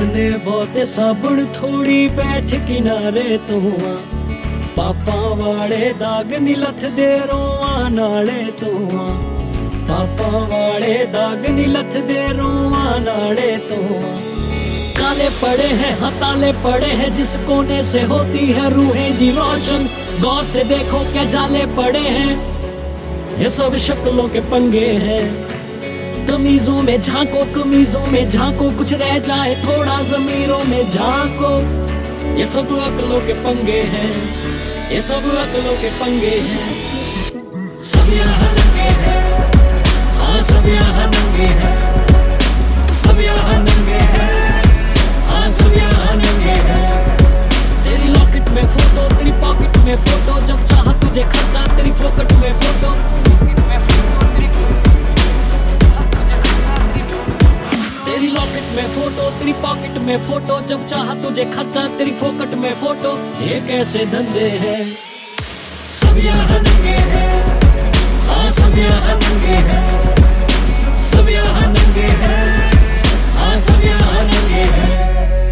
ने बहुते साबुन थोड़ी बैठ किनारे तू आ पापा वाले दाग नी लथदे रोआ नाले तू आ पापा वाले दाग नी लथदे रोआ नाले तू आ काले पड़े हैं हताले पड़े हैं जिस कोने से होती है रूहें जी रोशन गौर से देखो क्या जाले पड़े हैं ये सब शक्लों के पंगे हैं कमीजों में झांको कुछ रह जाए थोड़ा ज़मीरों में झांको ये सब अकलों के पंगे हैं ये सब अकलों के पंगे हैं सब यहाँ नंगे हैं हाँ सब यहाँ नंगे हैं सब यहाँ नंगे हैं हाँ सब यहाँ नंगे हैं तेरी लॉकेट में फोटो तेरी पॉकेट में फोटो जब चाहा तुझे खर्चा तेरी फोकट में फोटो तेरी लॉकेट में फोटो तेरी पॉकेट में फोटो जब चाहा तुझे खर्चा तेरी फोकट में फोटो ये कैसे धंधे हैं सब यहाँ नंगे हैं हाँ सब यहाँ नंगे हैं सब यहाँ नंगे हैं हाँ सब यहाँ नंगे हैं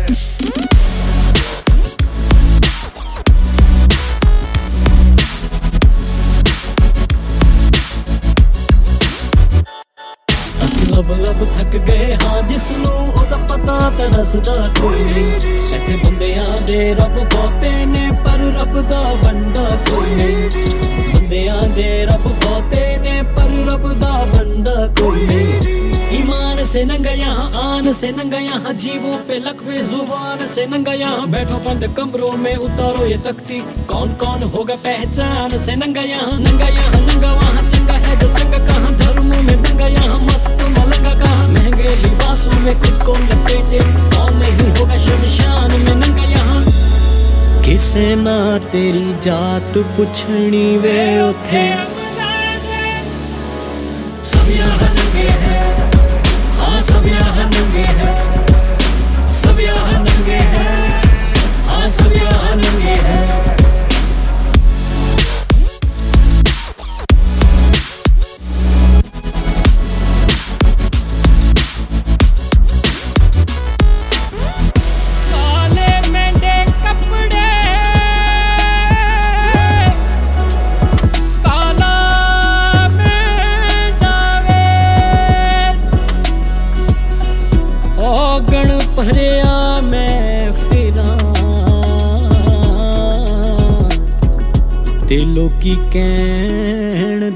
लब थक गए हाँ जिसनू ओदा पता ते दसदा कोई नहीं ऐसे बंदियां दे रब बहुते ने पर रब दा बंदा कोई नहीं बंदियां दे रब बहुते ने पर रब दा बंदा कोई नहीं ईमान से नंगा यहाँ आन से नंगा यहाँ जीवों पे लकवे जुबान से नंगा यहाँ बैठो बंद कमरों में उतारो ये तख्ती कौन कौन होगा पहचान से नंगा नंगा वहाँ चंगा है जो चंगा कहाँ धर्मों में दंगा यहाँ मस्त मलंगा कहाँ महंगे लिबासों में खुद को लपेटे कौन नहीं होगा शमशान में नंगा यहाँ किसे ना तेरी जात पुछनी वे उठे सब यहाँ नंगे हैं हाँ सब यहाँ नंगे हैं सब यहाँ नंगे हैं हाँ सब यहाँ नंगे हैं भरिया मैं फिरा दिलों की कहण